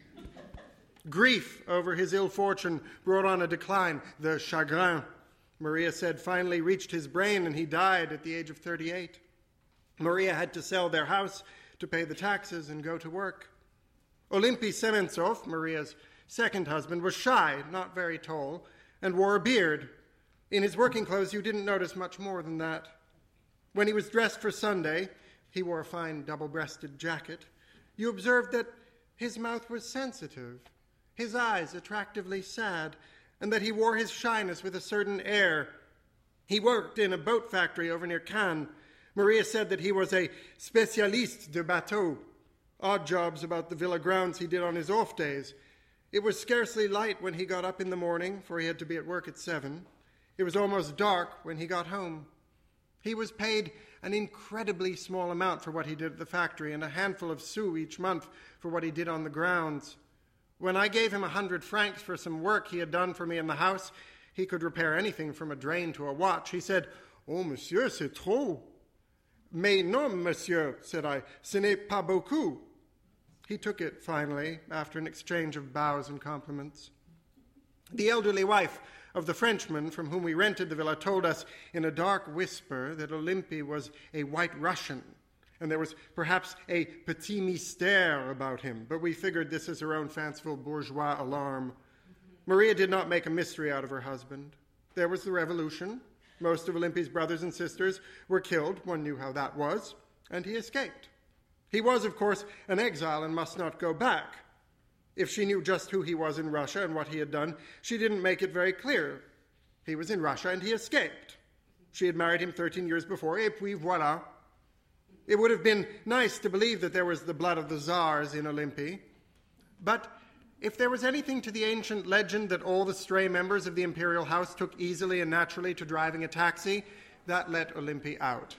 F: Grief over his ill fortune brought on a decline, the chagrin. Maria said finally reached his brain, and he died at the age of 38. Maria had to sell their house to pay the taxes and go to work. Olympie Sementsov, Maria's second husband, was shy, not very tall, and wore a beard. In his working clothes, you didn't notice much more than that. When he was dressed for Sunday, he wore a fine double-breasted jacket. You observed that his mouth was sensitive, his eyes attractively sad, and that he wore his shyness with a certain air. He worked in a boat factory over near Cannes. Maria said that he was a spécialiste de bateau, odd jobs about the villa grounds he did on his off days. It was scarcely light when he got up in the morning, for he had to be at work at 7. It was almost dark when he got home. He was paid an incredibly small amount for what he did at the factory and a handful of sous each month for what he did on the grounds. When I gave him 100 francs for some work he had done for me in the house, he could repair anything from a drain to a watch. He said, "Oh, monsieur, c'est trop." "Mais non, monsieur," said I, "ce n'est pas beaucoup." He took it, finally, after an exchange of bows and compliments. The elderly wife of the Frenchman from whom we rented the villa told us in a dark whisper that Olympie was a White Russian, and there was perhaps a petit mystère about him, but we figured this as her own fanciful bourgeois alarm. Maria did not make a mystery out of her husband. There was the revolution. Most of Olympie's brothers and sisters were killed, one knew how that was, and he escaped. He was, of course, an exile and must not go back. If she knew just who he was in Russia and what he had done, she didn't make it very clear. He was in Russia and he escaped. She had married him 13 years before, et puis voilà. It would have been nice to believe that there was the blood of the Tsars in Olympie. But if there was anything to the ancient legend that all the stray members of the imperial house took easily and naturally to driving a taxi, that let Olympie out.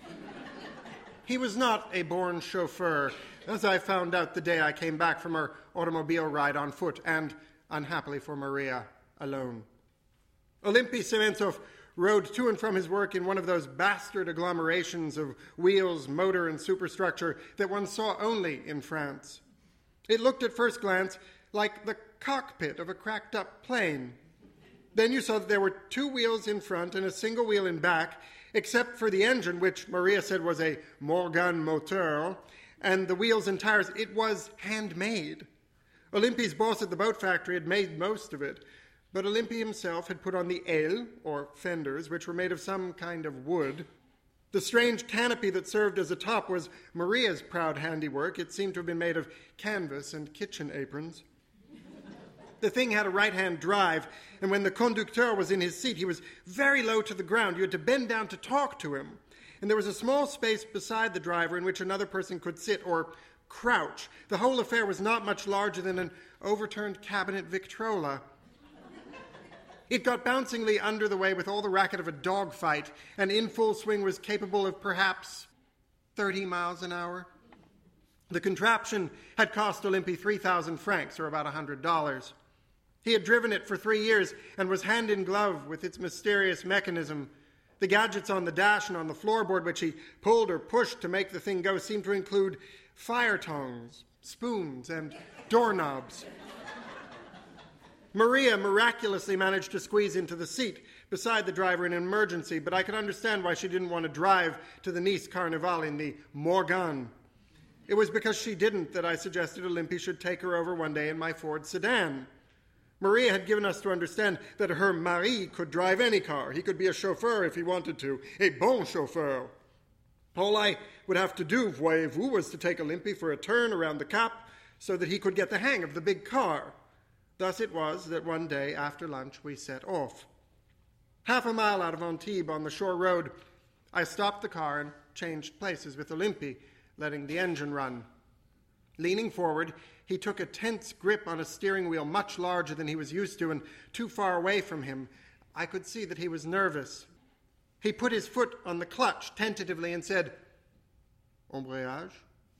F: He was not a born chauffeur, as I found out the day I came back from our automobile ride on foot, and, unhappily for Maria, alone. Olympie Sementsov rode to and from his work in one of those bastard agglomerations of wheels, motor, and superstructure that one saw only in France. It looked at first glance like the cockpit of a cracked-up plane. Then you saw that there were 2 wheels in front and a single wheel in back, except for the engine, which Maria said was a Morgan moteur, and the wheels and tires. It was handmade. Olympie's boss at the boat factory had made most of it, but Olympie himself had put on the ailes, or fenders, which were made of some kind of wood. The strange canopy that served as a top was Maria's proud handiwork. It seemed to have been made of canvas and kitchen aprons. The thing had a right-hand drive, and when the conducteur was in his seat, he was very low to the ground. You had to bend down to talk to him. and there was a small space beside the driver in which another person could sit or crouch. The whole affair was not much larger than an overturned cabinet Victrola. It got bouncingly under the way with all the racket of a dogfight, and in full swing was capable of perhaps 30 miles an hour. The contraption had cost Olympe 3,000 francs, or about $100. He had driven it for 3 years and was hand in glove with its mysterious mechanism. The gadgets on the dash and on the floorboard which he pulled or pushed to make the thing go seemed to include fire tongs, spoons, and doorknobs. Maria miraculously managed to squeeze into the seat beside the driver in an emergency, but I could understand why she didn't want to drive to the Nice Carnival in the Morgan. It was because she didn't that I suggested Olympe should take her over one day in my Ford sedan. Maria had given us to understand that her mari could drive any car. He could be a chauffeur if he wanted to, a bon chauffeur. All I would have to do, voyez-vous, was to take Olympe for a turn around the Cap so that he could get the hang of the big car. Thus it was that one day after lunch we set off. Half a mile out of Antibes on the shore road, I stopped the car and changed places with Olympe, letting the engine run. Leaning forward, he took a tense grip on a steering wheel much larger than he was used to and too far away from him. I could see that he was nervous. He put his foot on the clutch tentatively and said, "Embrayage?"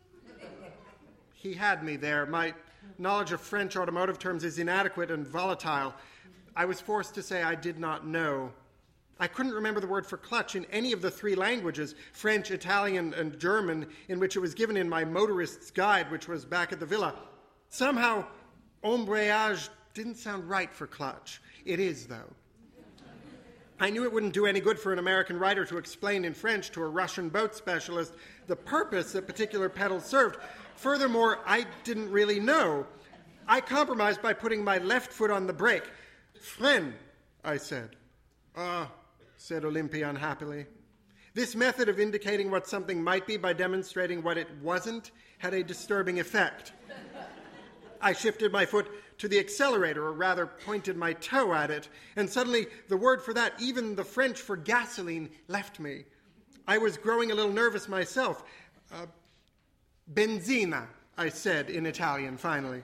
F: He had me there. My knowledge of French automotive terms is inadequate and volatile. I was forced to say I did not know. I couldn't remember the word for clutch in any of the 3 languages, French, Italian, and German, in which it was given in my motorist's guide, which was back at the villa. Somehow, embrayage didn't sound right for clutch. It is, though. I knew it wouldn't do any good for an American writer to explain in French to a Russian boat specialist the purpose that particular pedals served. Furthermore, I didn't really know. I compromised by putting my left foot on the brake. "Freine," I said. "Ah," said Olympe unhappily. This method of indicating what something might be by demonstrating what it wasn't had a disturbing effect. I shifted my foot to the accelerator, or rather pointed my toe at it, and suddenly the word for that, even the French for gasoline, left me. I was growing a little nervous myself. "Benzina," I said in Italian, finally.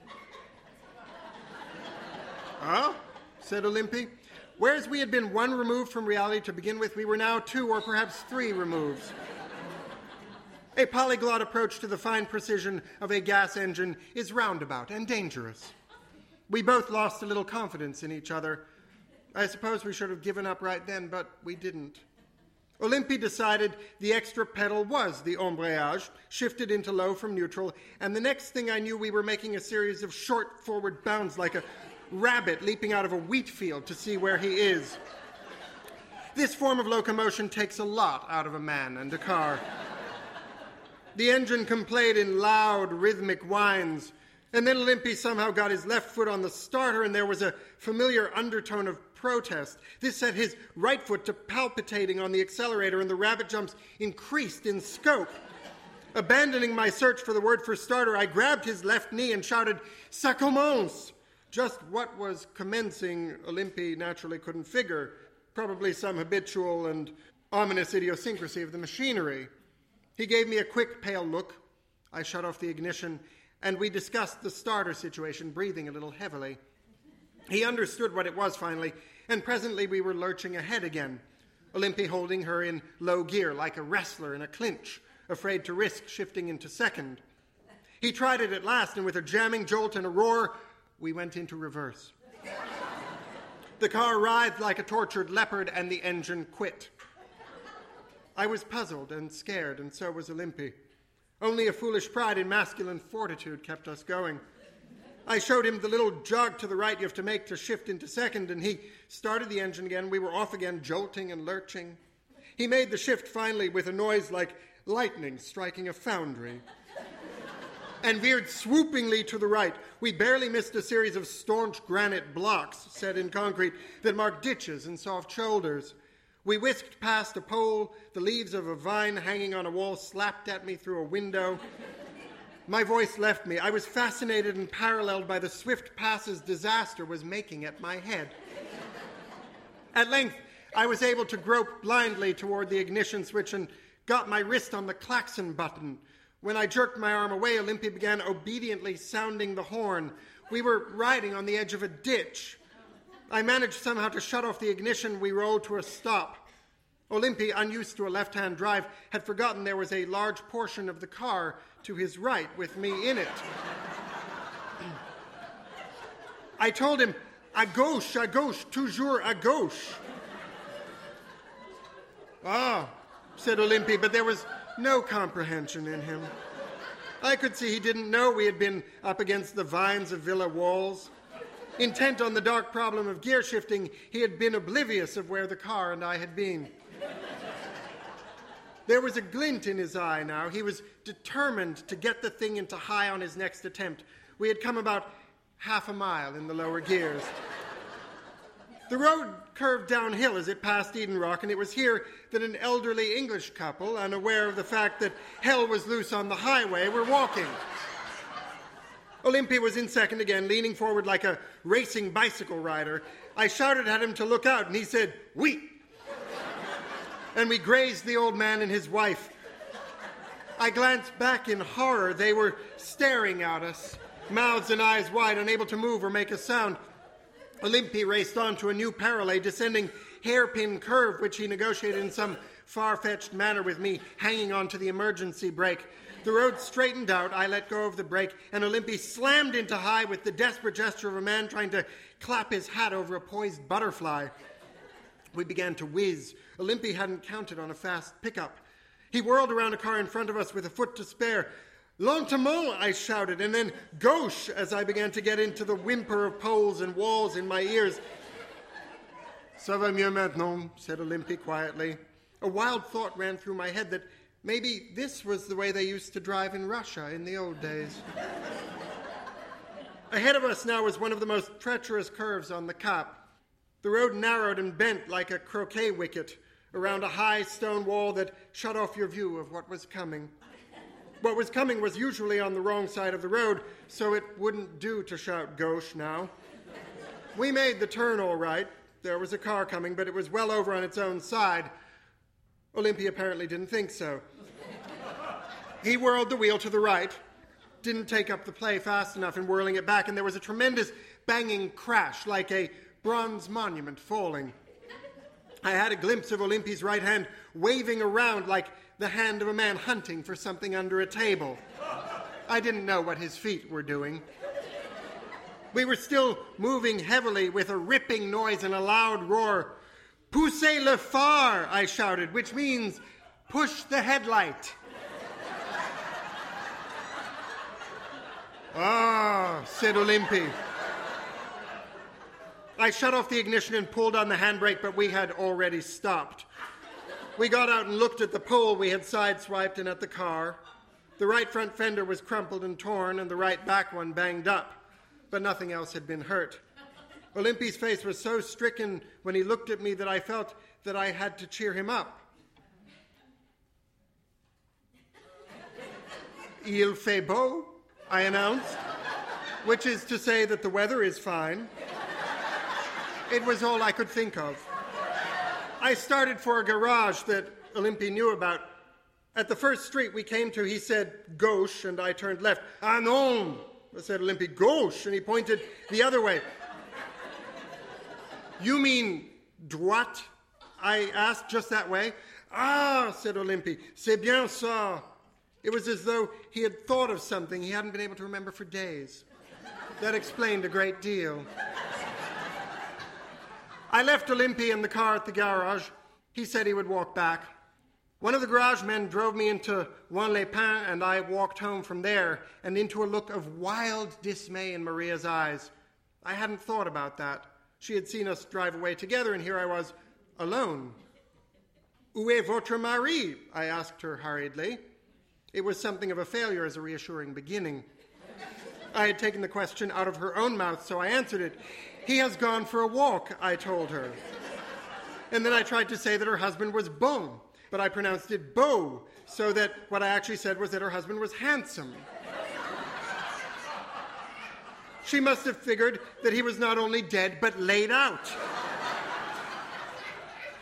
F: "Oh?" said Olympe. Whereas we had been 1 remove from reality to begin with, we were now 2 or perhaps 3 removes. A polyglot approach to the fine precision of a gas engine is roundabout and dangerous. We both lost a little confidence in each other. I suppose we should have given up right then, but we didn't. Olympe decided the extra pedal was the embrayage, shifted into low from neutral, and the next thing I knew we were making a series of short forward bounds like a rabbit leaping out of a wheat field to see where he is. This form of locomotion takes a lot out of a man and a car. The engine complained in loud, rhythmic whines, and then Olympe somehow got his left foot on the starter, and there was a familiar undertone of protest. This set his right foot to palpitating on the accelerator, and the rabbit jumps increased in scope. Abandoning my search for the word for starter, I grabbed his left knee and shouted, "Ça commence!" Just what was commencing, Olympe naturally couldn't figure. Probably some habitual and ominous idiosyncrasy of the machinery. He gave me a quick, pale look. I shut off the ignition, and we discussed the starter situation, breathing a little heavily. He understood what it was finally, and presently we were lurching ahead again, Olympe holding her in low gear like a wrestler in a clinch, afraid to risk shifting into second. He tried it at last, and with a jamming jolt and a roar, we went into reverse. The car writhed like a tortured leopard, and the engine quit. I was puzzled and scared, and so was Olympe. Only a foolish pride in masculine fortitude kept us going. I showed him the little jog to the right you have to make to shift into second, and he started the engine again. We were off again, jolting and lurching. He made the shift finally with a noise like lightning striking a foundry, and veered swoopingly to the right. We barely missed a series of staunch granite blocks set in concrete that marked ditches and soft shoulders. We whisked past a pole, the leaves of a vine hanging on a wall slapped at me through a window. My voice left me. I was fascinated and paralleled by the swift passes disaster was making at my head. At length, I was able to grope blindly toward the ignition switch and got my wrist on the klaxon button. When I jerked my arm away, Olympia began obediently sounding the horn. We were riding on the edge of a ditch. I managed somehow to shut off the ignition. We rolled to a stop. Olympia, unused to a left-hand drive, had forgotten there was a large portion of the car to his right with me in it. I told him, à gauche, toujours à gauche. Ah, said Olympia, but there was no comprehension in him. I could see he didn't know we had been up against the vines of villa walls. Intent on the dark problem of gear shifting, he had been oblivious of where the car and I had been. There was a glint in his eye now. He was determined to get the thing into high on his next attempt. We had come about half a mile in the lower gears. The road curved downhill as it passed Eden Rock, and it was here that an elderly English couple, unaware of the fact that hell was loose on the highway, were walking. Olympia was in second again, leaning forward like a racing bicycle rider. I shouted at him to look out, and he said, "Oui!" And we grazed the old man and his wife. I glanced back in horror. They were staring at us, mouths and eyes wide, unable to move or make a sound. Olympia raced on to a new parallel, descending hairpin curve, which he negotiated in some far-fetched manner with me, hanging on to the emergency brake. The road straightened out, I let go of the brake, and Olympia slammed into high with the desperate gesture of a man trying to clap his hat over a poised butterfly. We began to whiz. Olympia hadn't counted on a fast pickup. He whirled around a car in front of us with a foot to spare. "Lentement," I shouted, and then "Gauche," as I began to get into the whimper of poles and walls in my ears. "Ça va mieux maintenant," said Olympia quietly. A wild thought ran through my head that maybe this was the way they used to drive in Russia in the old days. Ahead of us now was one of the most treacherous curves on the Cap. The road narrowed and bent like a croquet wicket around a high stone wall that shut off your view of what was coming. What was coming was usually on the wrong side of the road, so it wouldn't do to shout "Gauche" now. We made the turn all right. There was a car coming, but it was well over on its own side. Olympia apparently didn't think so. He whirled the wheel to the right, didn't take up the play fast enough in whirling it back, and there was a tremendous banging crash like a bronze monument falling. I had a glimpse of Olympia's right hand waving around like the hand of a man hunting for something under a table. I didn't know what his feet were doing. We were still moving heavily with a ripping noise and a loud roar. "Poussez le phare," I shouted, which means push the headlight. "Ah," said Olympia. I shut off the ignition and pulled on the handbrake, but we had already stopped. We got out and looked at the pole we had sideswiped and at the car. The right front fender was crumpled and torn, and the right back one banged up, but nothing else had been hurt. Olympia's face was so stricken when he looked at me that I felt that I had to cheer him up. "Il fait beau," I announced, which is to say that the weather is fine. It was all I could think of. I started for a garage that Olympia knew about. At the first street we came to, he said "Gauche," and I turned left. "Ah non," said Olympia. "Gauche," and he pointed the other way. "You mean droite?" I asked, "just that way?" "Ah," said Olympia, "c'est bien ça." It was as though he had thought of something he hadn't been able to remember for days. That explained a great deal. I left Olympia in the car at the garage. He said he would walk back. One of the garage men drove me into Juan-les-Pins, and I walked home from there and into a look of wild dismay in Maria's eyes. I hadn't thought about that. She had seen us drive away together, and here I was, alone. "Où est votre mari?" I asked her hurriedly. It was something of a failure as a reassuring beginning. I had taken the question out of her own mouth, so I answered it. "He has gone for a walk," I told her. And then I tried to say that her husband was bon, but I pronounced it beau, so that what I actually said was that her husband was handsome. She must have figured that he was not only dead, but laid out.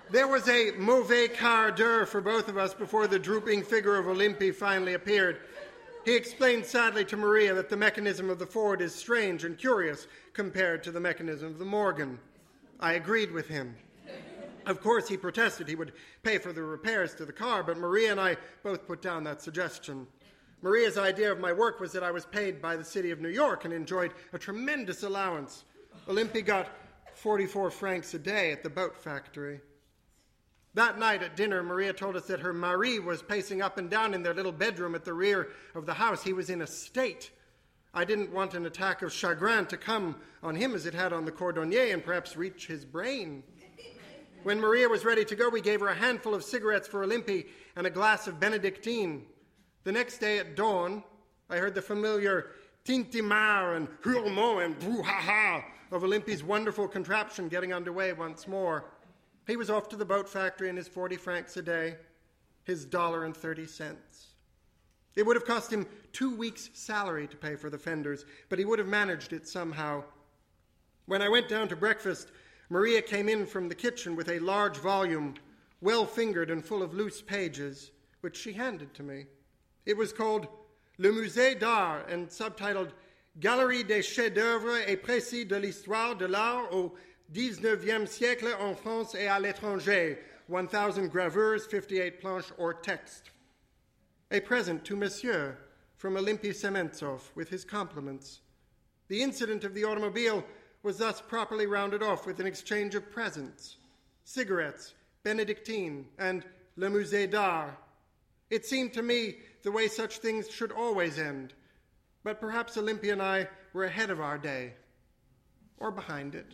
F: There was a mauvais quart d'heure for both of us before the drooping figure of Olympe finally appeared. He explained sadly to Maria that the mechanism of the Ford is strange and curious compared to the mechanism of the Morgan. I agreed with him. Of course, he protested he would pay for the repairs to the car, but Maria and I both put down that suggestion. Maria's idea of my work was that I was paid by the city of New York and enjoyed a tremendous allowance. Olympe got 44 francs a day at the boat factory. That night at dinner, Maria told us that her mari was pacing up and down in their little bedroom at the rear of the house. He was in a state. I didn't want an attack of chagrin to come on him as it had on the cordonnier and perhaps reach his brain. When Maria was ready to go, we gave her a handful of cigarettes for Olympe and a glass of Benedictine. The next day at dawn, I heard the familiar tintimar and hurlement and brouhaha of Olympe's wonderful contraption getting underway once more. He was off to the boat factory in his 40 francs a day, his $1.30. It would have cost him 2 weeks' salary to pay for the fenders, but he would have managed it somehow. When I went down to breakfast, Maria came in from the kitchen with a large volume, well-fingered and full of loose pages, which she handed to me. It was called Le Musée d'Art and subtitled Galerie des chefs-d'œuvre et précis de l'histoire de l'art au 19e siècle en France et à l'étranger, 1,000 gravures, 58 planches or text. A present to Monsieur from Olympe Sementsov with his compliments. The incident of the automobile was thus properly rounded off with an exchange of presents, cigarettes, Benedictine, and Le Musée d'Art. It seemed to me the way such things should always end, but perhaps Olympe and I were ahead of our day, or behind it.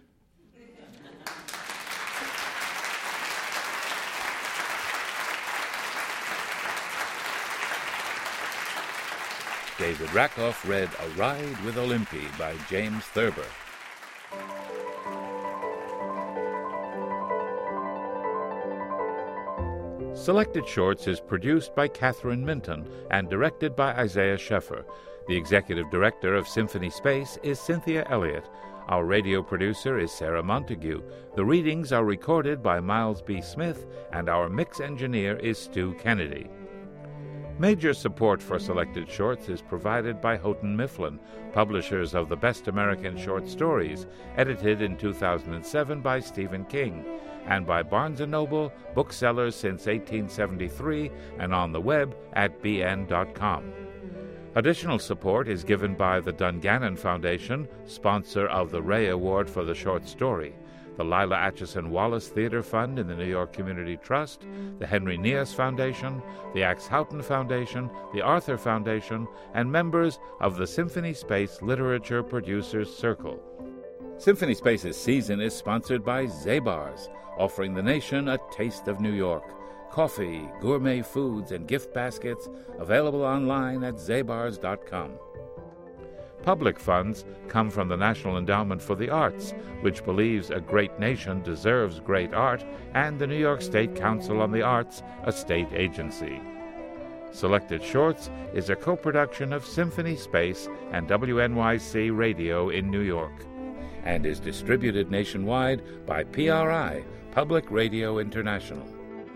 C: David Rakoff read A Ride with Olympe by James Thurber. Selected Shorts is produced by Catherine Minton and directed by Isaiah Sheffer. The executive director of Symphony Space is Cynthia Elliott. Our radio producer is Sarah Montague. The readings are recorded by Miles B. Smith, and our mix engineer is Stu Kennedy. Major support for Selected Shorts is provided by Houghton Mifflin, publishers of the Best American Short Stories, edited in 2007 by Stephen King, and by Barnes & Noble, booksellers since 1873, and on the web at bn.com. Additional support is given by the Dungannon Foundation, sponsor of the Ray Award for the Short Story, the Lila Atchison Wallace Theater Fund in the New York Community Trust, the Henry Nias Foundation, the Axe Houghton Foundation, the Arthur Foundation, and members of the Symphony Space Literature Producers Circle. Symphony Space's season is sponsored by Zabar's, offering the nation a taste of New York. Coffee, gourmet foods, and gift baskets available online at zabars.com. Public funds come from the National Endowment for the Arts, which believes a great nation deserves great art, and the New York State Council on the Arts, a state agency. Selected Shorts is a co-production of Symphony Space and WNYC Radio in New York, and is distributed nationwide by PRI, Public Radio International.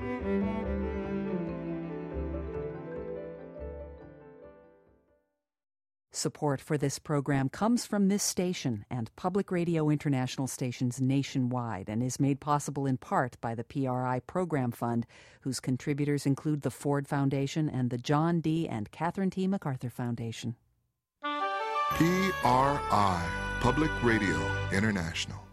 A: Support for this program comes from this station and Public Radio International stations nationwide and is made possible in part by the PRI Program Fund, whose contributors include the Ford Foundation and the John D. and Catherine T. MacArthur Foundation.
G: PRI, Public Radio International.